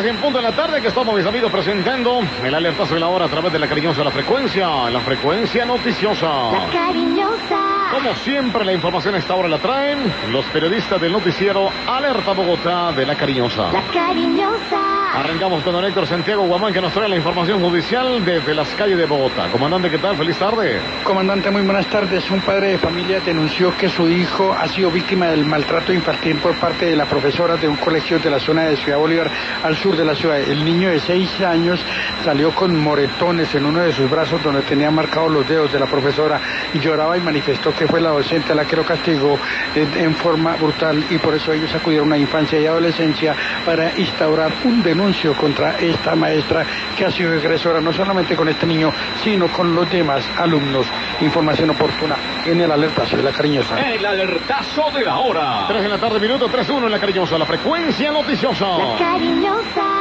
en punto de la tarde, que estamos, mis amigos, presentando el alertazo de la hora a través de la cariñosa la frecuencia noticiosa. La cariñosa. Como siempre, la información a esta hora la traen los periodistas del noticiero Alerta Bogotá de la cariñosa. La cariñosa. Arrancamos con don Héctor Santiago Guamán, que nos trae la información judicial desde las calles de Bogotá. Comandante, ¿qué tal? Feliz tarde. Comandante, muy buenas tardes. Un padre de familia denunció que su hijo ha sido víctima del maltrato infantil por parte de la profesora de un colegio de la zona de Ciudad Bolívar, al sur de la ciudad. El niño de 6 años salió con moretones en uno de sus brazos donde tenía marcados los dedos de la profesora y lloraba y manifestó que fue la docente la que lo castigó en forma brutal, y por eso ellos acudieron a infancia y adolescencia para instaurar un denuncio contra esta maestra que ha sido agresora no solamente con este niño, sino con los demás alumnos. Información oportuna en el alertazo de la cariñosa. El alertazo de la hora. 3 de la tarde, minuto 3-1 en la cariñosa, la frecuencia noticiosa. La cariñosa.